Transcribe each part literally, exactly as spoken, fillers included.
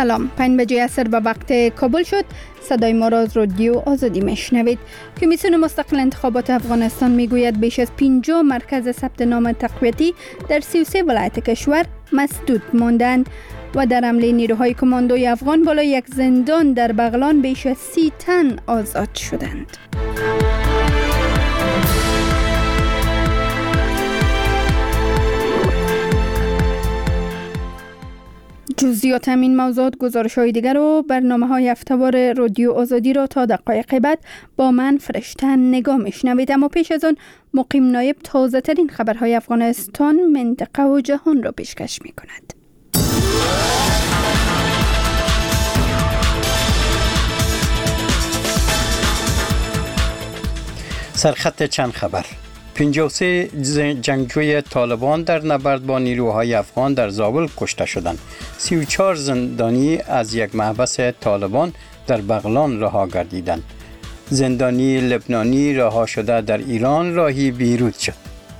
سلام، پنج بجه عصر به وقت کابل شد. صدای ما را از رادیو آزادی میشنوید. کمیسیون مستقل انتخابات افغانستان میگوید بیش از پنجاه مرکز ثبت نام تقویتی در سی و سه ولایت کشور مسدود ماندند و در حمله نیروهای کماندوی افغان بالای یک زندان در بغلان بیش از سی تن آزاد شدند. جزئیات همین موضوعات، گزارش‌های دیگر و برنامه‌های هفته‌وار رادیو آزادی را تا دقایق بعد با من فرشته نگاه میشنوید. اما پیش از آن مقیم نایب تازه ترین خبرهای افغانستان، منطقه و جهان را پیشکش می‌کند. سرخط چند خبر. پنجاه و سه جنگجوی طالبان در نبرد با نیروهای افغان در زابل کشته شدند. سی و چهار زندانی از یک محبس طالبان در بغلان رها گردیدند. زندانی لبنانی رها شده در ایران راهی بیروت شد.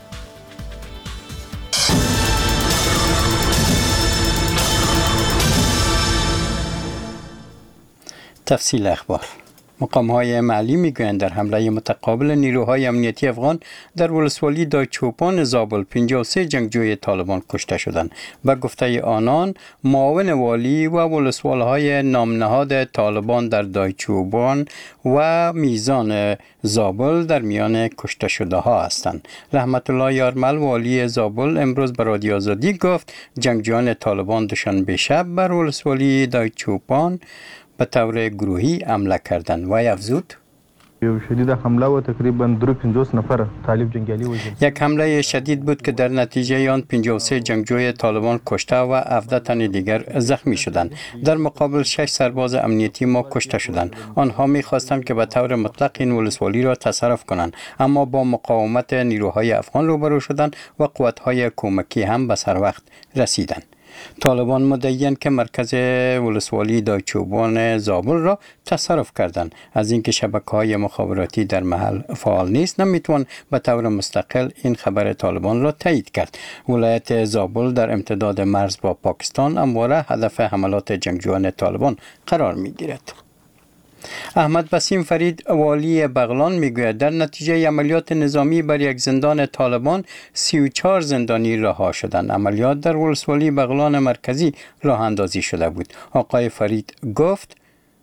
تفصیل اخبار. مقام‌های محلی میگویند در حمله متقابل نیروهای امنیتی افغان در ولسوالی دایچوپان زابل پنجاه و سه جنگجوی طالبان کشته شدند. به گفته آنان، معاون والی و ولسوال‌های نامنهاد طالبان در دایچوپان و میزان زابل در میان کشته شده ها هستند. رحمت الله یارمل والی زابل امروز به رادیو آزادی گفت جنگجویان طالبان دوشنبه شب بر ولسوالی دایچوپان به طور گروهی حمله کردند و افزود شدید حمله و تقریبا دو پنجاه نفر طالب جنگیالی وژن. یک حمله شدید بود که در نتیجه آن پنجاه و سه جنگجوی طالبان کشته و هفده تن دیگر زخمی شدند. در مقابل شش سرباز امنیتی ما کشته شدند. آنها می‌خواستند که به طور مطلق این ولسوالی را تصرف کنند، اما با مقاومت نیروهای افغان روبرو شدند و قوت‌های کمکی هم به سر وقت رسیدند. طالبان مدعی‌اند که مرکز ولسوالی دایچوپان زابل را تصرف کردند. از اینکه شبکه‌های مخابراتی در محل فعال نیست نمیتوان به طور مستقل این خبر طالبان را تایید کرد. ولایت زابل در امتداد مرز با پاکستان همواره هدف حملات جنگجویان طالبان قرار می‌گیرد. احمد بسیم فرید والی بغلان میگوید در نتیجه عملیات نظامی بر یک زندان طالبان سی و چهار زندانی رها شدند. عملیات در ولسوالی بغلان مرکزی راه اندازی شده بود. آقای فرید گفت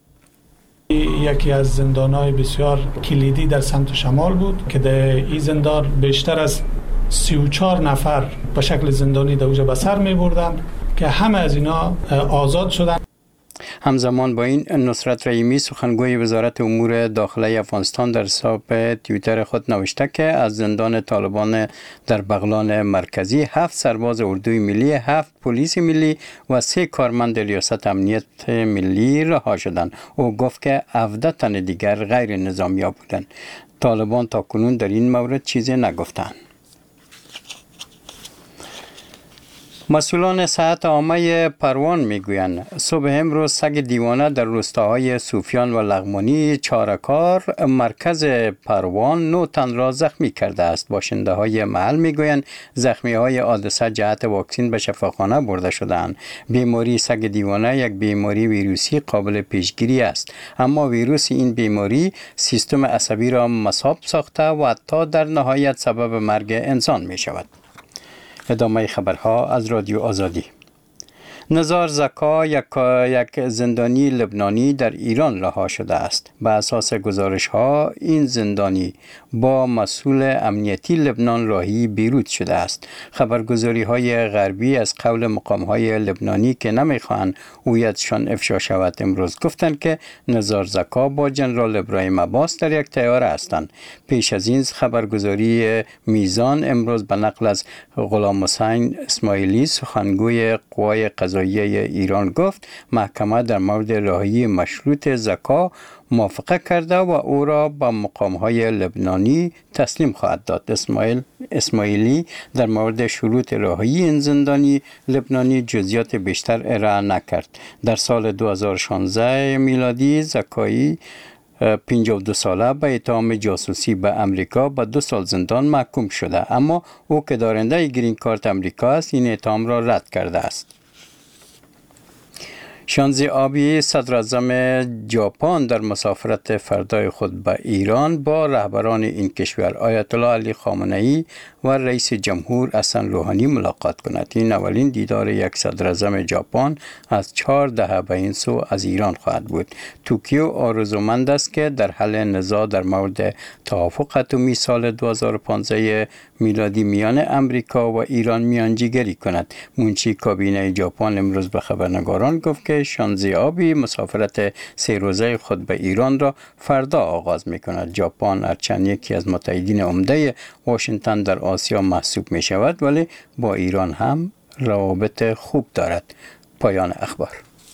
یکی از زندان‌های بسیار کلیدی در سمت شمال بود که در این زندان بیشتر از سی و چهار نفر به شکل زندانی در اوجا به سر می‌بردند که همه از اینا آزاد شدند. همزمان با این، نصرت رحیمی سخنگوی وزارت امور داخلی افغانستان در حساب توییتر خود نوشته که از زندان طالبان در بغلان مرکزی هفت سرباز اردوی ملی، هفت پلیس ملی و سه کارمند ریاست امنیت ملی رها شدند. او گفت که هفده تن دیگر غیر نظامی ها بودند. طالبان تا کنون در این مورد چیزی نگفتند. مسئولان صحت عامه پروان میگویند صبح امروز سگ دیوانه در روستاهای صوفیان و لغمانی چارکار مرکز پروان نه تن را زخمی کرده است. باشنده های محل میگویند زخمی های حادثه جهت واکسین به شفاخانه برده شدند. بیماری سگ دیوانه یک بیماری ویروسی قابل پیشگیری است، اما ویروس این بیماری سیستم عصبی را مصاب ساخته و حتی در نهایت سبب مرگ انسان می شود. ادامه خبرها از رادیو آزادی. نزار زکا یک, یک زندانی لبنانی در ایران رها شده است. به اساس گزارش ها این زندانی با مسئول امنیتی لبنان راهی بیروت شده است. خبرگزاری های غربی از قول مقام های لبنانی که نمیخواهند هویتشان افشا شود امروز گفتند که نزار زکا با جنرال ابراهیم عباس در یک طیاره هستند. پیش از این خبرگزاری میزان امروز به نقل از غلام حسین اسماعیلی سخنگوی قوای قضاییه ایران گفت محکمه در مورد رهایی مشروط زکا موافقه کرده و او را به مقام‌های لبنانی تسلیم خواهد داد. اسماعیل اسماعیلی در مورد شروط رهایی این زندانی لبنانی جزئیات بیشتر ارائه نکرد. در سال دو هزار و شانزده میلادی زکایی پنجاه و دو ساله به اتهام جاسوسی به امریکا به دو سال زندان محکوم شده، اما او که دارنده گرین کارت امریکا است این اتهام را رد کرده است. شانزی آبی صدر اعظم ژاپن در مسافرت فردای خود به ایران با رهبران این کشور آیت الله علی خامنه‌ای و رئیس جمهور حسن روحانی ملاقات کند. این اولین دیدار یک صدر اعظم ژاپن از چهار دهه به این سو از ایران خواهد بود. توکیو آرزومند است که در حل نزاع در مورد توافق اتمی سال دو هزار و پانزده میلادی میان امریکا و ایران میانجیگری کند. منشی کابینه ژاپن امروز به خبرنگاران گفت که شانزی آبی مسافرت سه روزه خود به ایران را فردا آغاز می کند. ژاپن هرچند یکی از متحدین عمده واشنگتن در آسیا محسوب می شود ولی با ایران هم روابط خوب دارد. پایان اخبار.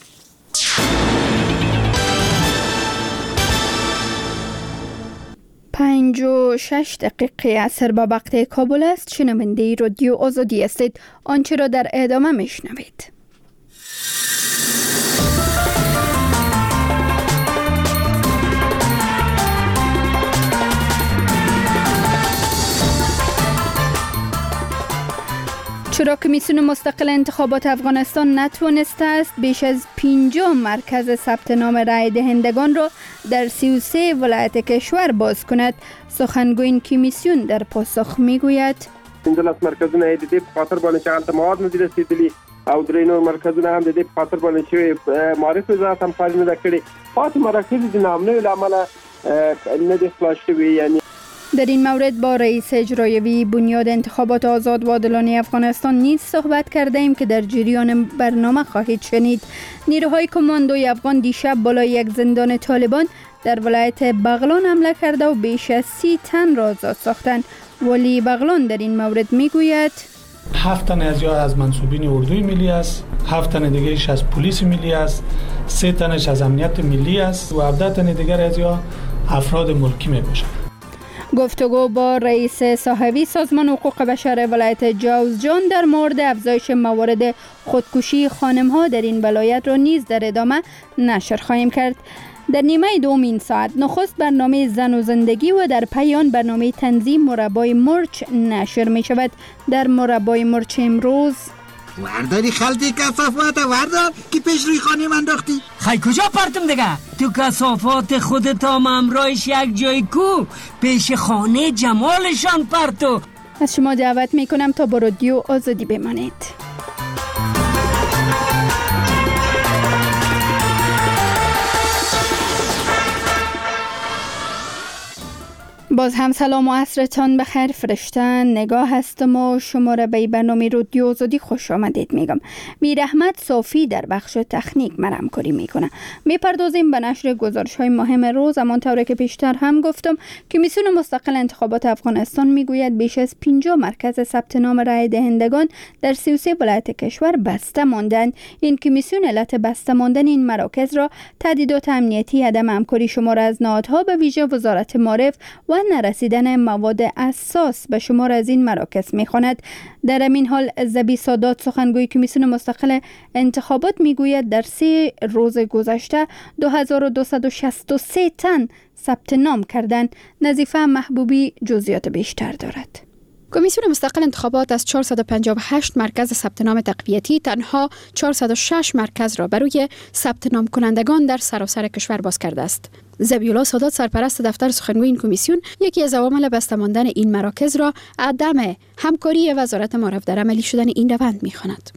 پنج و شش دقیقه عصر با وقت کابل است. شنونده رادیو آزادی هستید. آنچه را در ادامه میشنوید. چرا کمیسیون مستقل انتخابات افغانستان نتوانسته است بیش از پنجاه مرکز ثبت نام رای دهندگان را در سی و سه ولایت کشور باز کند؟ سخنگوی این کمیسیون در پاسخ میگوید پنځلس مرکزونه د دې په خاطر باندې چې هلته مواد نه دي رسیدلي او درې نور مرکزونه هم د دې په خاطر باندې چې معرفي وزارت هم کار نه ده کړی. پاتې مراکز د نامنوي له امله نه دي خلاص شوي. یعنی در این مورد با رئیس اجرایی بنیاد انتخابات آزاد و عادلانه افغانستان نیز صحبت کرده ایم که در جریان برنامه خواهید شنید. نیروهای کماندوی افغان دیشب بالای یک زندان طالبان در ولایت بغلان حمله کرده و بیش از سی تن را آزاد ساختند. ولی بغلان در این مورد میگوید هفت تن از یا از منصوبین اردوی ملی است، هفت تن دیگرش از پلیس ملی است، سه تنش از امنیت ملی است و هفده تن دیگر از یا افراد ملکی می باشند. گفتگو با رئیس صاحبی سازمان حقوق بشر ولایت جوزجان در مورد افزایش موارد خودکشی خانم‌ها در این ولایت را نیز در ادامه نشر خواهیم کرد. در نیمه دوم این ساعت نخست برنامه زن و زندگی و در پایان برنامه تنظیم مربای مرچ نشر می شود. در مربای مرچ امروز ورداری خلطی کثافات وردار که پیش روی خانه من انداختی. خی کجا پرتم دیگه؟ تو کثافات خودت هم امرایش یک جای کو پیش خانه جمالشان پرتو. از شما دعوت می کنم تا با رادیو آزادی بمانید. باز هم سلام و عصرتان بخیر. فرشته نگاه هستم و شما را به برنامه رادیو آزادی خوش آمدید میگم. میر احمد صافی در بخش تکنیک مرا همکاری میکنه. میپردازیم به نشر گزارش های مهم روز. همانطور که پیشتر هم گفتم کمیسیون مستقل انتخابات افغانستان میگوید بیش از پنجاه مرکز ثبت نام رای دهندگان در سی و سه ولایت کشور بسته ماندند. این کمیسیون علت بسته ماندن این مراکز را تهدیدات امنیتی، عدم همکاری شمار از نهادها به ویژه وزارت معارف و نرسیدن مواد اساس به شمار از این مراکز می‌خواند. در همین حال زبی سادات سخنگوی کمیسیون مستقل انتخابات میگوید در سه روز گذشته دو هزار و دویست و شصت و سه تن ثبت نام کردند. نظیفه محبوبی جزئیات بیشتر دارد. کمیسیون مستقل انتخابات از چهارصد و پنجاه و هشت مرکز ثبت نام تقویتی تنها چهارصد و شش مرکز را برای ثبت نام کنندگان در سراسر کشور باز کرده است. ذبیحالله سادات سرپرست دفتر سخنگوی این کمیسیون یکی از عوامل بسته ماندن این مراکز را عدم همکاری وزارت معارف در عملی شدن این روند می‌خواند.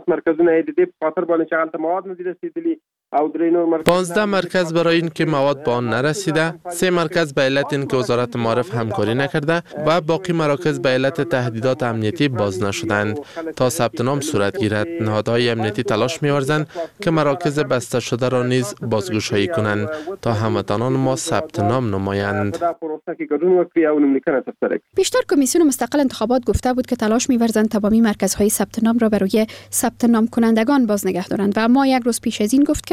پانزده مرکز برای این که مواد به آن نرسیده، سه مرکز به علت این که وزارت معارف همکاری نکرده و باقی مراکز به علت تهدیدات امنیتی باز نشدند. تا ثبت نام صورت گیرد نهادهای امنیتی تلاش می‌ورزند که مراکز بسته شده را نیز بازگشایی کنند تا هموطنان ما ثبت نام نمایند. بیشتر کمیسیون مستقل انتخابات گفته بود که تلاش می‌ورزند تمامی مرکزهای ثبت نام را برای ثبت نام کنندگان باز نگه دارند و اما یک روز پیش از این گفت که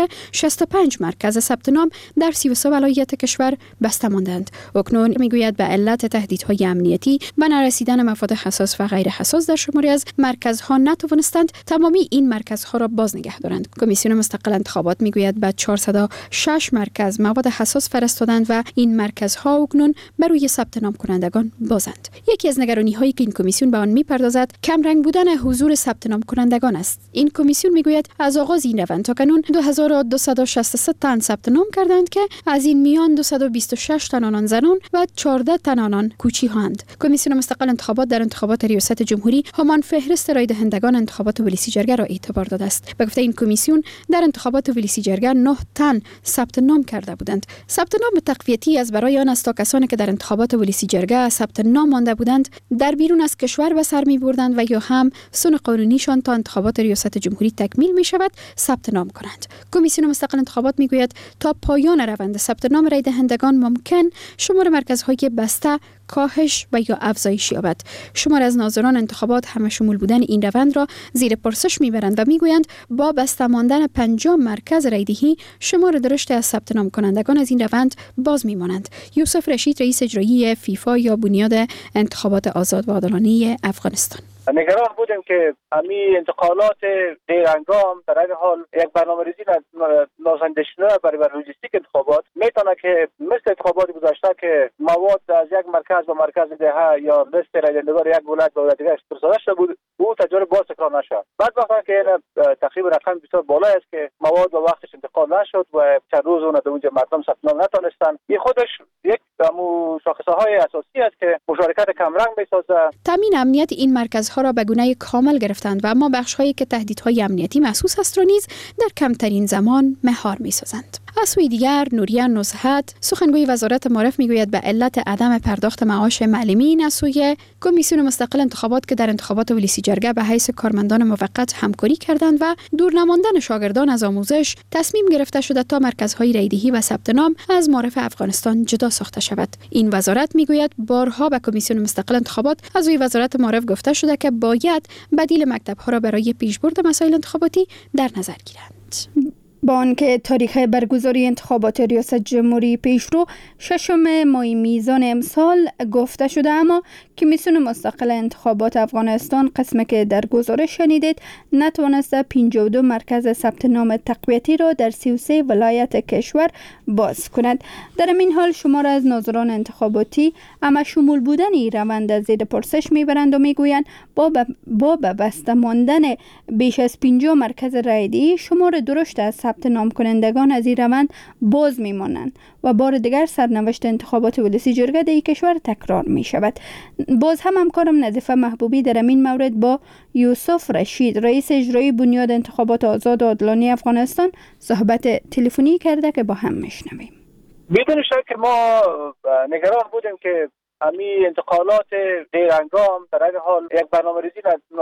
که شصت و پنج مرکز ثبت نام در سی و سه ولایت کشور بسته ماندند. اکنون میگوید به علت تهدیدهای امنیتی و نرسیدن مفاد حساس و غیر حساس در شماری از مرکزها نتوانستند تمامی این مرکزها را باز نگه دارند. کمیسیون مستقل انتخابات میگوید به چهارصد و شش مرکز مواد حساس فرستادند و این مرکزها اکنون برای ثبت نام کنندگان بازند. یکی از نگرانی هایی که این کمیسیون به آن میپردازد کم رنگ بودن حضور ثبت نام کنندگان است. این کمیسیون میگوید از آغاز این روند تا کنون دو هزار و دویست و شصت و سه تن ثبت نام کردند که از این میان دویست و بیست و شش تن آنان زنان و چهارده تن آنان کوچی‌هاند. کمیسیون مستقل انتخابات در انتخابات ریاست جمهوری همان فهرست رای دهندگان انتخابات ولیسی جرگه را اعتبار داده است. به گفته این کمیسیون در انتخابات ولیسی جرگه نه تن ثبت نام کرده بودند. ثبت نام تقویتی از برای آن است تا کسانی که در انتخابات ولیسی جرگه ثبت نام مانده بودند در بیرون از کشور به سر می‌بردند و یا هم سن قانونیشان تا انتخابات ریاست جمهوری تکمیل می شود ثبت نام کنند. کمیسیون مستقل انتخابات میگوید تا پایان روند ثبت نام رای دهندگان ممکن شمار مرکزهای بسته کاهش و یا افزایش یابد. شمار از ناظران انتخابات همه شمول بودن این روند را زیر پرسش میبرند و میگویند با بسته ماندن پنجاه مرکز رایدهی شمار درشت از ثبت نام کنندگان از این روند باز میمانند. یوسف رشید رئیس اجرایی فیفا یا بنیاد انتخابات آزاد و عادلانه افغانستان: نگران بودیم که همین انتقالات دیرهنگام در این حال یک برنامه‌ریزی ناسنجیده برای لوجستیک انتخابات میتونه که مثل انتخابات گذشته که مواد از یک مرکز به مرکز دهه یا لیست رای دهندگان یک ولایت به ولایت دیگر فرستاده شده بود، او تجربه باز تکرار نشد. بعد وقتی که تقریبا رقم بسیار بالایی است که مواد به وقتش انتقال نشد و چند روز اون در اونجا مردم ثبت نام نتونستن، این خودش یک شاخصه‌های اساسی است که مشارکت کمرنگ میسازه. تامین امنیت این مرکزها را به گونه کامل گرفتند و اما بخش‌هایی که تهدیدهای امنیتی محسوس است را نیز در کمترین زمان مهار می‌سازند. از سوی دیگر نوریه نزهت سخنگوی وزارت معارف میگوید به علت عدم پرداخت معاش معلمین از سوی کمیسیون مستقل انتخابات که در انتخابات ولیسی جرگه به حیث کارمندان موقت همکاری کردند و دور نماندن شاگردان از آموزش تصمیم گرفته شده تا مرکزهای رایدهی و ثبت نام از معارف افغانستان جدا ساخته شود. این وزارت میگوید بارها به کمیسیون مستقل انتخابات از سوی وزارت معارف گفته شده که باید بدیل مکتب‌ها را برای پیشبرد مسائل انتخاباتی در نظر گیرند. با آنکه تاریخ برگزاری انتخابات ریاست جمهوری پیشرو ششم ماه میزان امسال گفته شده، اما کمیسیون مستقل انتخابات افغانستان قسمی که در گزارش شنیدید نتوانسته پنجاه و دو مرکز ثبت نام تقویتی را در سی و سه ولایت کشور باز کند. در این حال شمار از ناظران انتخاباتی اما شمول بودن این روند از زیر پرسش میبرند و میگویند با با بسته ماندن بیش از پنجاه مرکز رایدهی شمار درشت از ثبت نام کنندگان از این روند باز میمانند و بار دیگر سرنوشت انتخابات ولیسی جرگه در کشور تکرار می شود. باز هم همکارم نظیفه محبوبی در این مورد با یوسف رشید رئیس اجرایی بنیاد انتخابات آزاد و عادلانه افغانستان صحبت تلفنی کرده که با هم میشنویم. بدون شک ما نگران بودیم که همین انتقالات دیرهنگام در این حال یک برنامه‌ریزی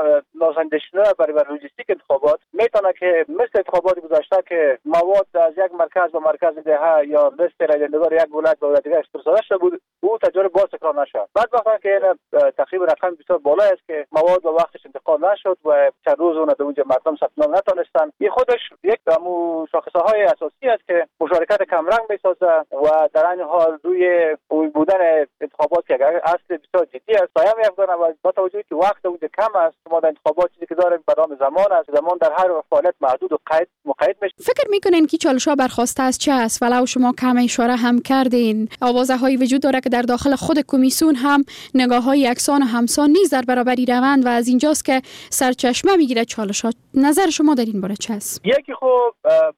ناسنجیده برای لوجستیک انتخابات میتونه که مثل انتخابات گذشته که مواد از یک مرکز به مرکز دهه یا لیست رای دهندگان یک ولایت به ولایت دیگر فرستاده شده بود، او تجربه باز تکرار نشد. بعد وقتی که تقریبا رقم بسیار بالایی است که مواد به وقتش انتقال نشد و چند روز اون در اونجا مردم ثبت نام نتونستن، این خودش یک شاخصه‌های اساسی است که مشارکت کمرنگ میسازه و در این حال روی بودن انتخابات که اصل بسیار جدی است سایه می‌افکنه و با توجه که وقت اونجا کم است، ما در انتخابات چیزی که داریم برنامه زمان است، زمان در هر فعالیت محدود و قید مقید میشه. فکر میکنین که چالش‌ها برخواسته از چه است؟ ولو شما کم اشاره هم کردین، آوازه‌هایی وجود داره که در داخل خود کمیسیون هم نگاه‌های یکسان و همسان نیست در برابر روند و از اینجاست که سرچشمه میگیره چالش‌ها. نظر شما در این باره چه است؟ یکی خب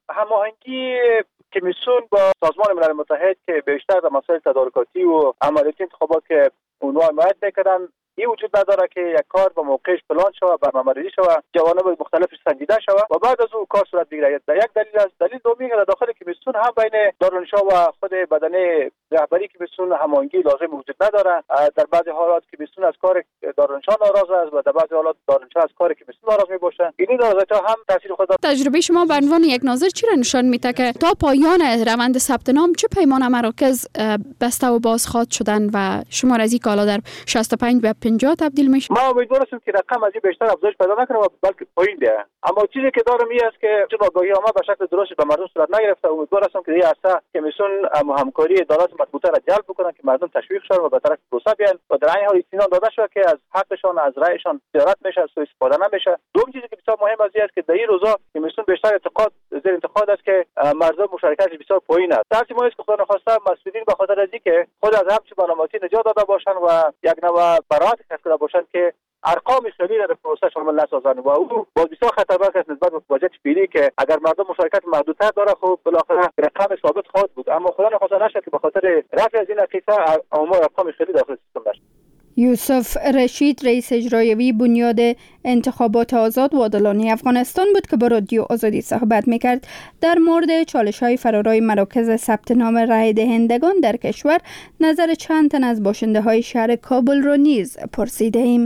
هماهنگی کمیسیون با سازمان ملل متحد که بیشتر در مسائل تدارکاتی و عملیاتی انتخابات که اونها حمایت میکردن، این وجود نداره که یک کار با موقعش پلان شود، برنامه‌ریزی شود، جوانب مختلفش سنجیده شود و بعد از اون کار صورت بگیرد. یک دلیل است. دلیل دومی که در داخل کمیسیون هم بین دارالانشا و خود بدنه رهبری که بسیار هماهنگی لازم وجود نداره. در بعضی حالات که بسیار از کار دارنشاه ناراض است و در بعضی حالات دارنشاه از کاری که بسیار ناراض میباشن. این ناراضی‌ها هم تاثیر خود داره. تجربه شما به عنوان یک ناظر چی را نشان میده که تا پایان روند ثبت نام چه پیمان مراکز بسته و بازخواد شدن و شمار از این کالا در شصت و پنج به پنجاه تبدیل میشه؟ ما امیدوار هستیم که رقم از این بیشتر افزایش پیدا نکنه و بلکه پایین بیاد. اما چیزی که دارم این است که چون آگاهی عامه به شکل درست به مردم صورت نگرفته. امیدوار هستم که این عرصه کمیسیون همکاری ادارات مطبوعه را جلب بکنن که مردم تشویق شون و به طرف پروسه بیان و در این حال اطمینان داده شود که از حقشان از رأیشان زیارت میشه، سوء استفاده نمیشه. دوم چیزی که بسیار مهم است که در این روزا کمیسیون بیشتر اعتقاد زیر انتقاد است که مردم مشارکتش بسیار پایین است. در ما است که خدا نخواسته مسئولین به خاطر از اینکه خود از همچین برنامه‌ریزی نجات داده باشند و یک نوع برات کسب باشند که ارقام خیلی در پروسه شامل نسازند و او باز بسیار خطرناک است نسبت به بودجه فعلی که اگر مردم مشارکت محدودتر داره خب بالاخره رقم ثابت خواهد بود. اما خدا نخواسته نشه که به خاطر رفع از این قیفه آمار ارقام خیلی داخل سیستم بشه. یوسف رشید رئیس اجرایی بنیاد انتخابات آزاد و عادلانه افغانستان بود که با رادیو آزادی صحبت میکرد. در مورد چالش‌های فرارای مراکز ثبت نام رای دهندگان در کشور نظر چند تن از باشنده‌های شهر کابل را نیز پرسیده ایم.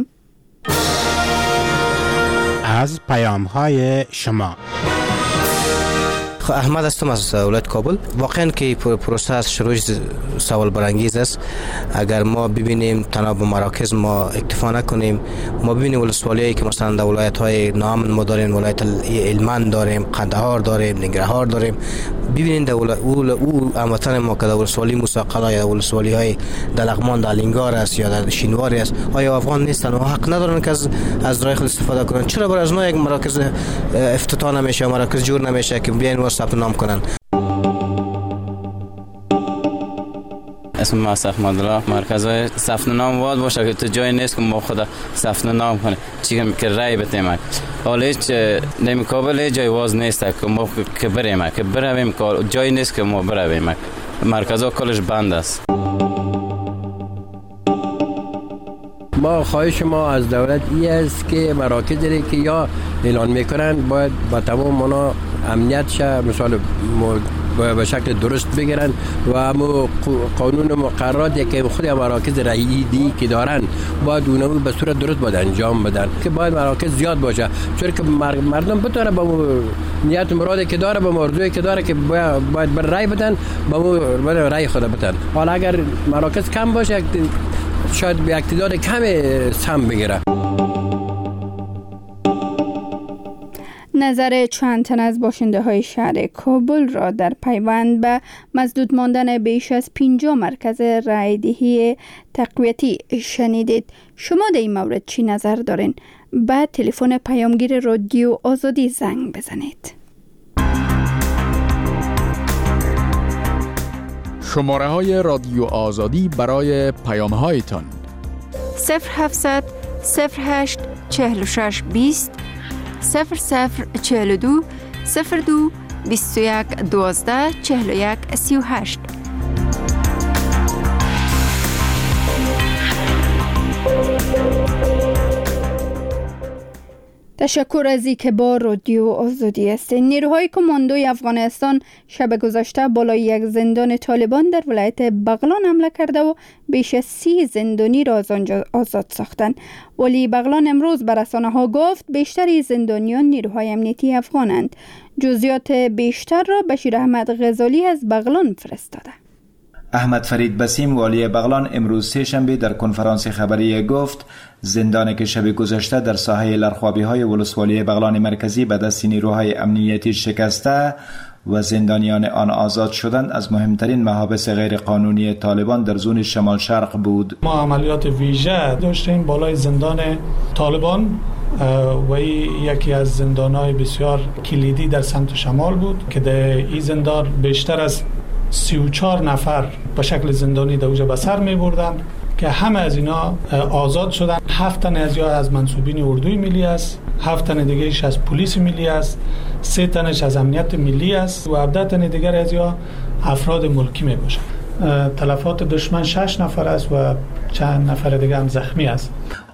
از پیام‌های شما احمد هستم از ولایت کابل. واقعا که پروسه شروع سوال برانگیز است. اگر ما ببینیم تنها به مراکز ما اکتفا نکنیم، ما ببینیم ولسوالیایی که مثلا در ولایت‌های نام ما داریم، ولایت هلمند داریم، قندهار داریم، ننگرهار داریم، ببینید در اول او هموطن ما که در ولسوالی موسی یا ولسوالی‌های در لغمان در لنگار است یا در شینواری است، آیا افغان نیستن و حق ندارن که از از راه خود استفاده کنن؟ چرا برای از ما یک مراکز افتتاح نمیشه، مراکز جور نمیشه که بیاین و ثبت نام کنن؟ اسم ما احمد الله. مرکز ثبت نام واد باشه که تو جای نیست که ما خدا ثبت نام کنه چی که رای بتیم. حالا هیچ نمی کابل جای واز نیست که ما که بریم که برویم جای نیست که ما برویم. مرکزها کلش بند است. ما خواهش ما از دولت این است که مراکزی که یا اعلان میکنن باید با تمام منا امنیت شه، مثلا به شکل درست بگیرن و همو قانون مقرراتی که خود مراکز رایدی که دارن باید اونها به صورت درست باید انجام بدن که باید مراکز زیاد باشه، چون که مردم بتونه با نیت مرادی که داره، با موضوعی که داره که باید بر رای بدن با بر رای خود بدن. حالا اگر مراکز کم باشه شاید به اقتدار کم سم بگیره. نظر چند تن از باشنده های شهر کابل را در پیوند به مسدود ماندن بیش از پنجاه مرکز رایدهی تقویتی شنیدید. شما در این مورد چی نظر دارین؟ بعد تلفن پیامگیر رادیو آزادی زنگ بزنید. شماره های رادیو آزادی برای پیام هایتان صفر هفتصد صفر هشت چهل و شش بیست صفر صفر چهل و دو صفر دو بیست و یک دوازده چهل و یک سی و هشت. تشکر از اینکه با رادیو آزادی هستید. نیروهای کماندوی افغانستان شب گذشته بالای یک زندان طالبان در ولایت بغلان حمله کرده و بیش از سی زندانی را از آنجا آزاد ساختند. ولی بغلان امروز به رسانه‌ها گفت بیشتر زندانیان نیروهای امنیتی افغانند. جزئیات بیشتر را بشیر احمد غزالی از بغلان فرستاده. احمد فرید بسیم والی بغلان امروز سه شنبه در کنفرانس خبری گفت زندانی که شب گذشته در ساحه لرخوابی های ولسوالی بغلان مرکزی به دست نیروهای امنیتی شکسته و زندانیان آن آزاد شدند از مهمترین محابس غیر قانونی طالبان در زون شمال شرق بود. ما عملیات ویژه داشتیم بالای زندان طالبان و یکی از زندانهای بسیار کلیدی در سمت شمال بود که در این زندان بیشتر از سی و چهار نفر به شکل زندانی در اوجه به سر می بردن که همه از اینا آزاد شدن. هفت تن از یا از منصوبین اردوی ملی است، هفت تن دیگرش از پلیس ملی است، سه تنش از امنیت ملی است و هفده تن دیگر از یا افراد ملکی می باشند. تلفات دشمن شش نفر است و چند نفر دیگه هم زخمی است.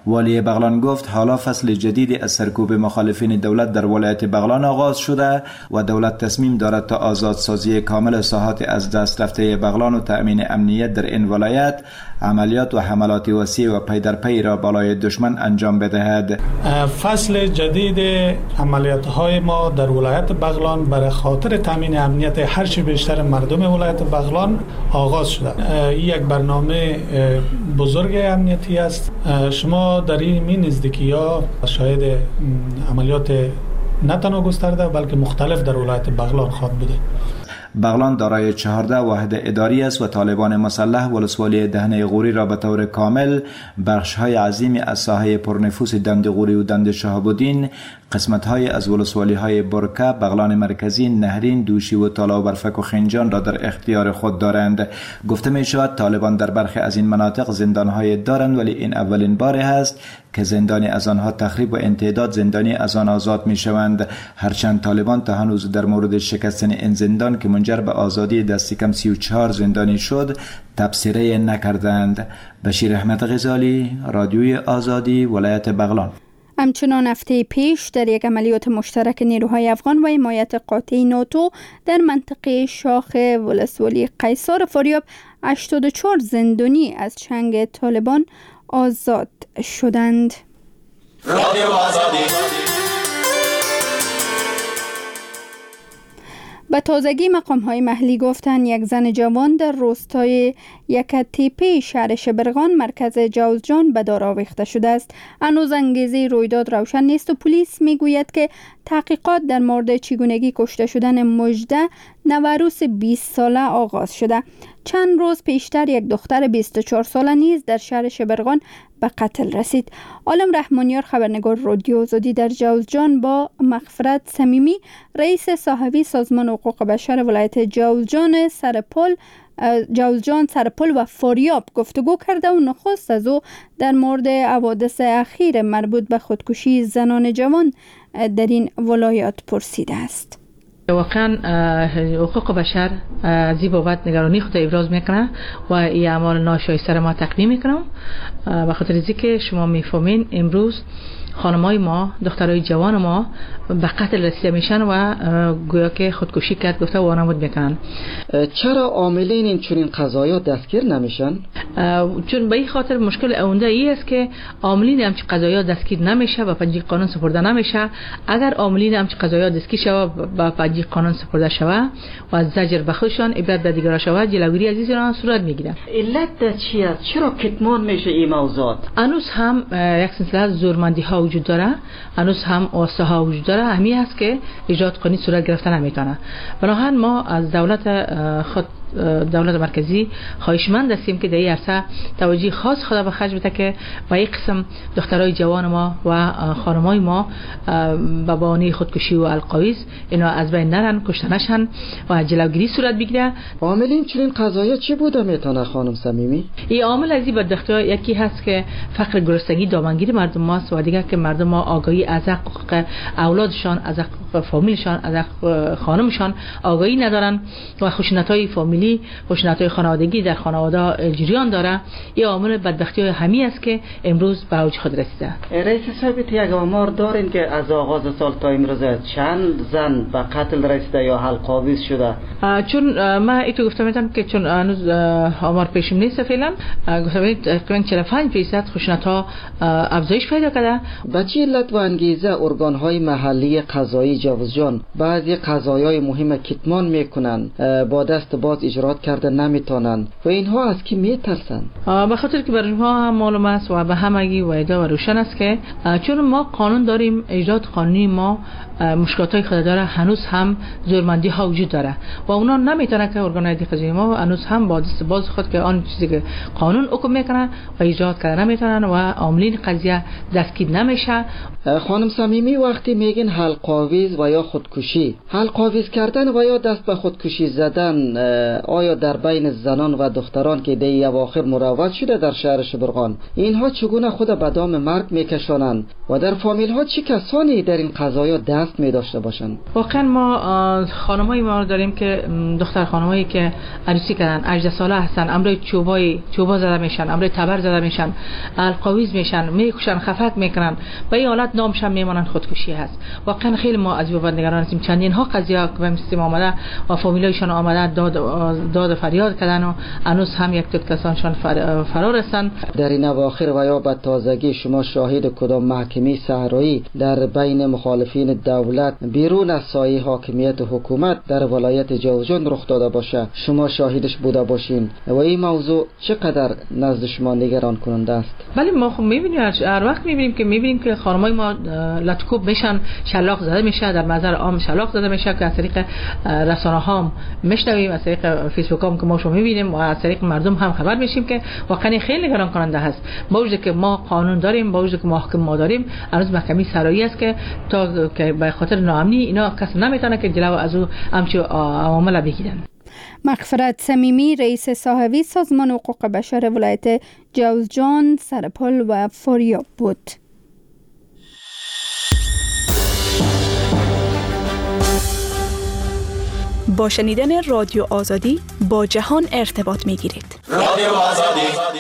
والی بغلان گفت حالا فصل جدیدی از سرکوب مخالفین دولت در ولایت بغلان آغاز شده و دولت تصمیم دارد تا آزادسازی کامل ساحات از دست رفته بغلان و تأمین امنیت در این ولایت عملیات و حملات وسیع و پی در پی را بالای دشمن انجام بدهد. فصل جدید عملیات های ما در ولایت بغلان برای خاطر تامین امنیت هر چه بیشتر مردم ولایت بغلان آغاز شده. این یک برنامه بزرگ امنیتی است. شما در این نزدیکی ها شاهد عملیات نه تنها گسترده بلکه مختلف در ولایت بغلان خواهد بوده. بغلان دارای چهارده واحد اداری است و طالبان مسلح ولسوالی دهنه غوری را به طور کامل بخش‌های عظیمی از ساحه پرنفوس دند غوری و دند شهاب‌الدین، قسمت‌های از ولسوالی‌های برکه، بغلان مرکزی، نهرین، دوشی و تالا و برفک و خنجان را در اختیار خود دارند. گفته می شود طالبان در برخی از این مناطق زندان‌های دارند، ولی این اولین بار است که زندانی از آنها تخریب و انتعداد زندانی از آن آزاد می شوند. هرچند طالبان تا هنوز در مورد شکستن این زندان که منجر به آزادی دست کم سی و چهار زندانی شد تبصره نکردند. بشیر احمد غزالی، رادیوی آزادی، ولایت بغلان. همچنان هفته پیش در یک عملیات مشترک نیروهای افغان و حمایت قاطع ناتو در منطقه شاخ ولسوالی قیصار فاریاب هشتاد و چهار زندانی از چنگ طالبان آزاد شدند. رادیو آزادی. به تازگی مقام‌های محلی گفتند یک زن جوان در روستای یکتیپه شهر شبرغان مرکز جوزجان به دار آویخته شده است. هنوز انگیزه رویداد روشن نیست و پلیس میگوید که تحقیقات در مورد چگونگی کشته شدن مجده نوروس بیست ساله آغاز شده. چند روز پیشتر یک دختر بیست و چهار ساله نیز در شهر شبرغان به قتل رسید. عالم رحمانیار خبرنگار رادیو آزادی در جوزجان با مغفرت صمیمی رئیس صاحبی سازمان حقوق بشر ولایت جوزجان سرپل جوزجان سرپل و فاریاب گفتگو کرده و نخست از او در مورد حوادث اخیر مربوط به خودکشی زنان جوان در این ولایات پرسیده است. واقعا حقوق بشر از این بابت نگرانی خود ابراز میکنه و این اعمال ناشایسته ما تقدیم میکنم. به خاطر اینکه که شما میفهمین امروز خانمای ما، دخترای جوان ما به قتل رسیده میشن و گویا که خودکشی کرد گفته و وانمود میکنن. چرا عاملین این چنین قضایا دستگیر نمیشن؟ چون به این خاطر مشکل اونده ای است که عاملین همچین قضایا دستگیر نمیشه و پنجه قانون سپرده نمیشه. اگر عاملین همچین قضایا دستگیر شوه و پنجه قانون سپرده شوه و از زجر به خودشان عبرت به دیگران شوه، جلوگیری از این صورت میگیره. علت چی است؟ چرا کتمان میشه این موضوعات؟ هنوز هم یک سلسله زورمندی ها وجود داره، هنوز هم واسطه ها وجود داره. همین است که ایجاد قانونی صورت گرفته نمیتونه. بنابراین ما از دولت خود دولت مرکزی خواهشمند هستیم که در این عرصه توجه خاص خود به خرج بده که با این قسم دخترای جوان ما و خانمای ما به بهانه خودکشی و القاویز اینا از بین نرن، کشته نشن و جلوگیری صورت بگیره. عاملین چنین قضایا چی بوده میتونه خانم صمیمی؟ این عامل از این بدبختی‌ها یکی هست که فقر گرسنگی دامنگیری مردم ماست و دیگه که مردم ما آگاهی از حقوق اولادشان، از حقوق فامیلشان، از حقوق خانمشان آگاهی ندارن و خشونت‌های فامیلی، خشونت‌های خانوادگی در خانواده جریان داره. این عامل بدبختی‌های همی است که امروز به اوج خود رسیده. رئیس صاحب یک آمار دارین که از آغاز سال تا امروز چند زن به قتل رسیده یا حلق‌آویز شده؟ چون ما اینو گفتم میتونم که چون هنوز آمار پیشم نیست فعلا، گفتم تقریبا چهل و پنج درصد خشونت‌ها افزایش پیدا کرده. به چه علت و انگیزه ارگان‌های محلی قضایی جوزجان بعضی قضایای مهم کتمان میکنن، با دست باز اجرات کرده نمیتونن و اینها از کی میترسن؟ به خاطر که برای ما هم معلوم است و به همگی وایده و روشن است که چون ما قانون داریم، اجرات قانونی ما مشکلاتای خود داره، هنوز هم زورمندی ها وجود داره و اونا نمیتونه که ارگانهای قضایی ما هنوز هم با دست باز خود که آن چیزی که قانون حکم میکنه و اجرات کرده نمیتونن و عاملین قضیه دستگیر نمیشه. خانم صمیمی وقتی میگین حلق‌آویز و یا خودکشی، حلق‌آویز کردن و یا دست به خودکشی زدن آیا در بین زنان و دختران که دی اواخر مروج شده در شهر شبرغان، اینها چگونه خود به دام مرگ میکشانند و در فامیل ها چه کسانی در این قضایا دست می داشته باشند؟ واقعا ما خانمای ما داریم که دختر خانمایی که عروسی کردن هجده ساله هستن، امروی چوبای چوبا زده میشن، امروی تبر زده میشن، القاویز میشن، میکشن، خفت میکنن، به این حالت نامشون میمانن خودکشی هست. واقعا خیلی ما از و نگران هستیم. چندین ها قضیه که به مستیم آمده و فامیلایشان آمده داد داد فریاد کردن و هنوز هم یک دو کسانشان فرار هستند. در این اواخر و یا به تازگی شما شاهد کدام محکمه صحرایی در بین مخالفین دولت بیرون از سایه حاکمیت و حکومت در ولایت جوزجان رخ داده باشه شما شاهدش بوده باشین و این موضوع چقدر نزد شما نگران کننده است؟ ولی ما خب میبینیم هر وقت میبینیم که میبینیم که خانمای ما لطکوب میشن، شلاق زده میشه، در منظر عام شلاق زده میشه که از طریق رسانه ها میشنویم، از طریق فیسبوک هم که ما شو میبینیم و از طریق مردم هم خبر میشیم که واقعا خیلی نگران کننده هست. با وجودی که ما قانون داریم، با وجودی که محکم ما داریم، هنوز محکمه صحرایی است که تا که به خاطر ناامنی اینا کس نمیتونه که جلو از او همچو عوامل بگیرن. مغفرت صمیمی رئیس صاحبی سازمان حقوق بشر ولایت جوزجان سرپل و فاریاب بود. با شنیدن رادیو آزادی با جهان ارتباط می گیرید. رادیو آزادی.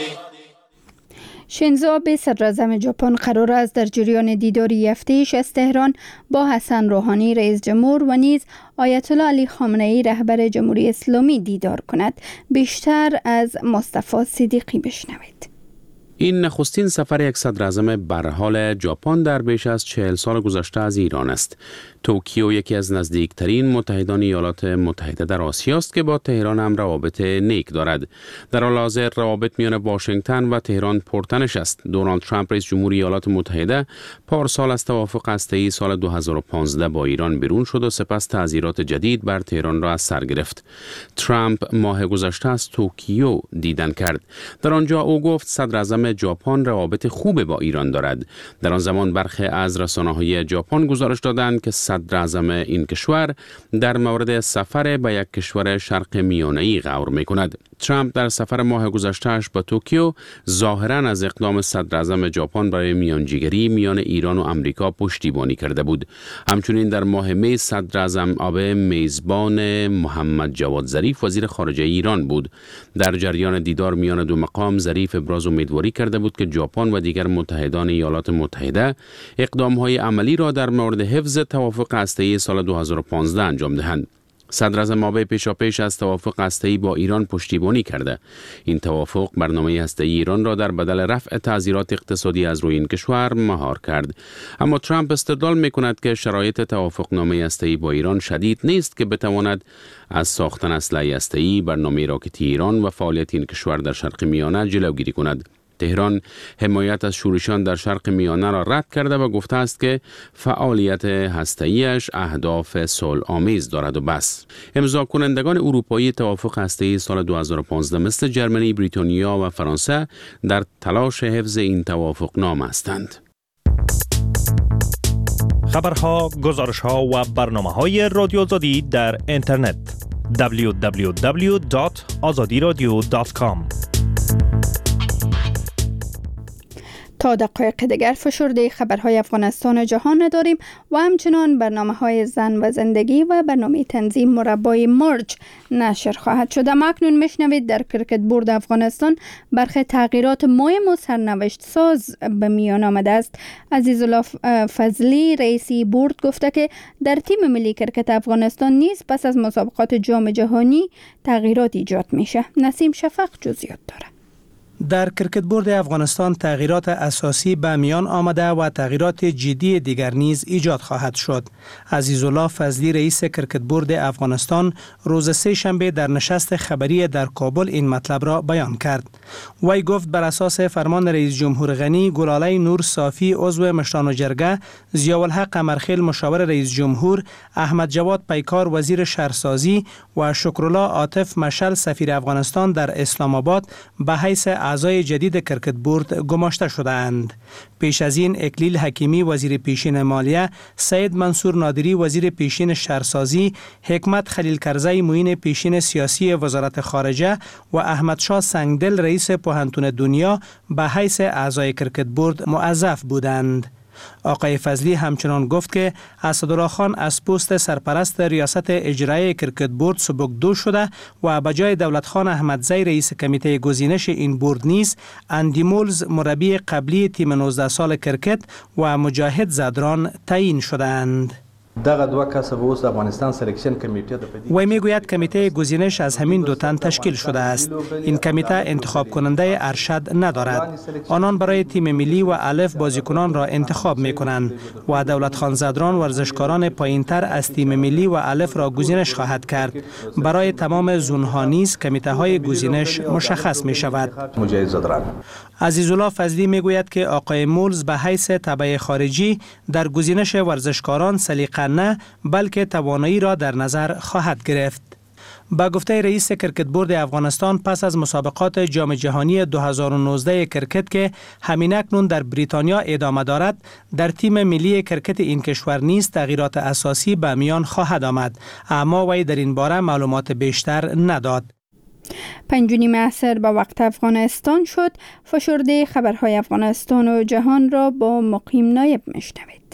شینزو آبه صدر اعظم ژاپن قرار است در جریان دیداری هفته‌ایش از تهران با حسن روحانی رئیس جمهور و نیز آیت الله علی خامنه ای رهبر جمهوری اسلامی دیدار کند. بیشتر از مصطفی صدیقی بشنوید. این نخستین سفر یک صدر اعظم برحال ژاپن در بیش از چهل سال گذشته از ایران است. توکیو یکی از نزدیکترین متحدان ایالات متحده در آسیا است که با تهران هم روابط نیک دارد. در حال حاضر روابط میان واشنگتن و تهران پرتنش است. دونالد ترامپ رئیس جمهوری ایالات متحده پارسال از توافق هسته‌ای سال دو هزار و پانزده با ایران بیرون شد و سپس تعزیرات جدید بر تهران را از سر گرفت. ترامپ ماه گذشته از توکیو دیدن کرد. در آنجا او گفت صدر اعظم ژاپن روابط خوب با ایران دارد. در آن زمان برخی از رسانه‌های ژاپن گزارش دادند که صدر اعظم این کشور در مورد سفر به یک کشور شرق میانه‌ای غور می‌کند. ترامپ در سفر ماه گذشته‌اش به توکیو ظاهراً از اقدام صدر اعظم ژاپن برای میانجیگری میان ایران و آمریکا پشتیبانی کرده بود. همچنین در ماه می صدر اعظم آبه میزبان محمد جواد ظریف وزیر خارجه ایران بود. در جریان دیدار میان دو مقام ظریف ابراز امیدواری کرده بود که ژاپن و دیگر متحدان ایالات متحده اقدام‌های عملی را در مورد حفظ توافق هسته‌ای سال دو هزار و پانزده انجام دهند. صدر اعظم آبه پیشاپیش از توافق هسته‌ای با ایران پشتیبانی کرده. این توافق برنامه هسته‌ای ایران را در بدل رفع تعزیرات اقتصادی از روی این کشور مهار کرد. اما ترامپ استدلال می‌کند که شرایط توافقنامه هسته‌ای با ایران شدید نیست که بتواند از ساختن اسلحه هسته‌ای، برنامه راکتی ایران و فعالیت این کشور در شرق میانه جلوگیری کند. تهران حمایت از شورشان در شرق میانه را رد کرده و گفته است که فعالیت هسته‌ایش اهداف صلح‌آمیز دارد و بس. امضا کنندگان اروپایی توافق هسته‌ای سال دو هزار و پانزده مثل جرمنی، بریتانیا و فرانسه در تلاش حفظ این توافقنامه هستند. خبرها، گزارش‌ها و برنامه‌های رادیو آزادی در اینترنت دبلیو دبلیو دبلیو دات آزادی رادیو دات کام. تا دقایق دیگر فشرده خبرهای افغانستان و جهان نداریم و همچنان برنامه های زن و زندگی و برنامه تنظیم مربای مرج نشر خواهد شد. اما اکنون میشنوید در کرکت بورد افغانستان برخی تغییرات مهم و سرنوشت ساز به میان آمده است. عزیزالله فضلی رئیسی بورد گفته که در تیم ملی کرکت افغانستان نیز پس از مسابقات جام جهانی تغییرات ایجاد میشه. نسیم شفق جزئیات داره. در کرکت بورد افغانستان تغییرات اساسی به میان آمده و تغییرات جدی دیگر نیز ایجاد خواهد شد. عزیزالله فضلی رئیس کرکت بورد افغانستان روز سه شنبه در نشست خبری در کابل این مطلب را بیان کرد. وی گفت بر اساس فرمان رئیس جمهور غنی، گلاله نور صافی عضو مشران جرگه، ضیاءالحق قمرخیل مشاور رئیس جمهور، احمد جواد پیکار وزیر شهرسازی و شکرالله عاطف مشعل سفیر افغانستان در اسلام آباد به حیث اعضای جدید کرکت بورد گماشته شده‌اند. پیش از این اکلیل حکیمی وزیر پیشین مالیه، سید منصور نادری وزیر پیشین شهرسازی، حکمت خلیل کرزی معین پیشین سیاسی وزارت خارجه و احمد شاه سنگدل رئیس پوهنتون دنیا به حیث اعضای کرکت بورد موظف بودند. آقای فضلی همچنان گفت که اسدالله خان از پست سرپرست ریاست اجرایی کرکت بورد سبکدو شده و به جای دولت خان احمدزی رئیس کمیته گزینش این بورد نیز اندی مولز مربی قبلی تیم نوزده سال کرکت و مجاهد زدران تعیین شدند. دغه دوه کسه به اوس د افغانستان سلیکشن کمیته د و میگوید کمیته گزینش از همین دو تن تشکیل شده است. این کمیته انتخاب کننده ارشد ندارد. آنان برای تیم ملی و الف بازیکنان را انتخاب می کنند و دولت خان زدران ورزشکاران پایینتر از تیم ملی و الف را گزینش خواهد کرد. برای تمام زونها نیز کمیته های گزینش مشخص می شود. مجاهد زدران عزیزالله فضلی میگوید که آقای مولز به حیث تبع خارجی در گزینش ورزشکاران سلیقه نه بلکه توانایی را در نظر خواهد گرفت. با گفته رئیس کرکت بورد افغانستان پس از مسابقات جام جهانی دو هزار و نوزده کرکت که همین اکنون در بریتانیا ادامه دارد، در تیم ملی کرکت این کشور نیز تغییرات اساسی به میان خواهد آمد، اما وی در این باره معلومات بیشتر نداد. پنج و نیم عصر به وقت افغانستان شد. فشرده خبرهای افغانستان و جهان را با مقیم نایب میشنوید.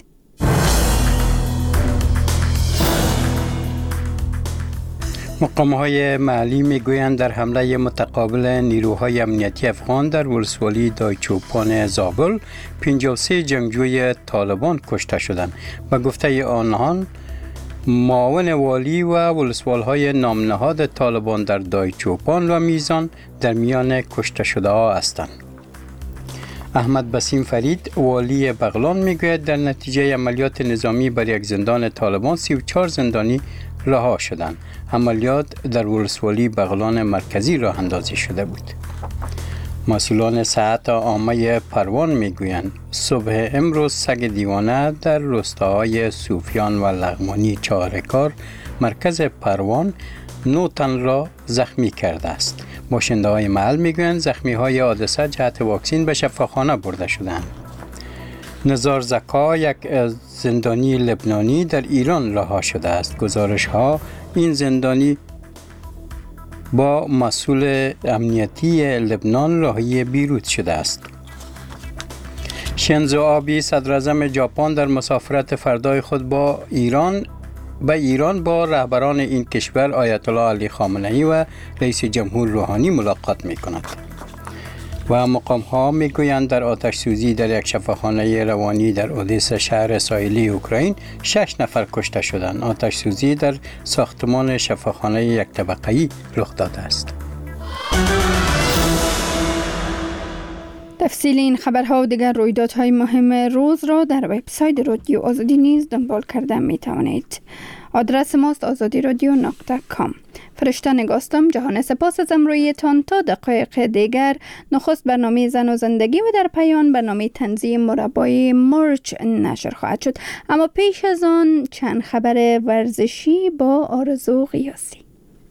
مقام‌های محلی میگویند در حمله متقابل نیروهای امنیتی افغان در ولسوالی دایچوپان زابل پنجاه و سه جنگجوی طالبان کشته شدند. به گفته آنها معاون والی و ولسوال‌های نامنهاد طالبان در دایچوپان و میزان در میان کشته شده ها هستند. احمد بسیم فرید والی بغلان میگوید در نتیجه عملیات نظامی بر یک زندان طالبان سی و چهار زندانی رها شدند. عملیات در ولسوالی بغلان مرکزی راه اندازی شده بود. مسئولان صحت عامه پروان میگویند صبح امروز سگ دیوانه در روستاهای صوفیان و لغمانی چهارکار مرکز پروان نو تن را زخمی کرده است. باشنده های محل میگویند زخمی های حادثه جهت واکسین به شفاخانه برده شدند. نزار زکا یک زندانی لبنانی در ایران رها شده است. گزارش ها این زندانی با مسئول امنیتی لبنان راهی بیروت شده است. شینزو آبی صدر اعظم ژاپن در مسافرت فردای خود با ایران به ایران با رهبران این کشور آیت الله علی خامنه‌ای و رئیس جمهور روحانی ملاقات می کند. و مقام ها می گویند در آتش سوزی در یک شفاخانه روانی در اودیسا شهر ساحلی اوکراین شش نفر کشته شدند. آتش سوزی در ساختمان شفاخانه یک طبقه‌ای رخ داده است. تفصیل این خبرها و دیگر رویدادهای مهم روز را در وبسایت رادیو آزادی نیز دنبال کرده می توانید. آدرس ماست آزادی رادیو نقطه کام. فرشته نگاستم. جهان سپاس از امرویتان. تا دقایق دیگر نخست برنامه زن و زندگی و در پایان برنامه تنظیم مربای مرچ نشر خواهد شد. اما پیش از آن چند خبر ورزشی با آرزو قیاسی.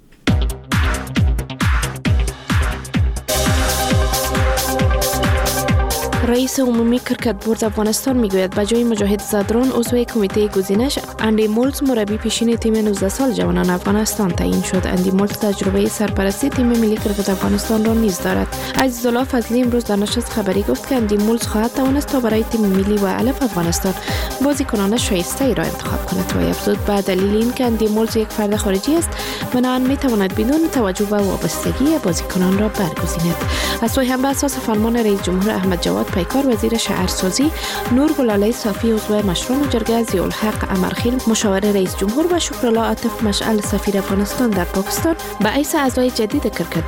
رئیس عمومی کرکت بورد افغانستان میگوید به جای مجاهد زدران عضو کمیته گزینش اندی مولز مربی پیشین تیم نوزده سال جوانان افغانستان تعیین شد. اندی مولز تجربه سرپرستی تیم ملی کرکت افغانستان را نیز دارد. عزیزالله فضلی امروز در نشست خبری گفت که اندی مولز خواهد توانست تا برای تیم ملی و الف افغانستان بازیکنان شایسته ای را انتخاب کند و افزود به دلیل اینکه اندی مولز یک فرد خارجی است بنابراین میتواند بدون توجه به وابستگی بازیکنان را برگزیند. از سوی هم به اساس فرمان رئیس جمهور احمد جواد پیکار وزیر شهرسازی نور گلاله صافی عضو مشروع جرگه ضیاءالحق امرخیل مشاور رئیس جمهور و شکرالله عاطف مشعل سفیر افغانستان در پاکستان به حیث اعضای جدید کرکت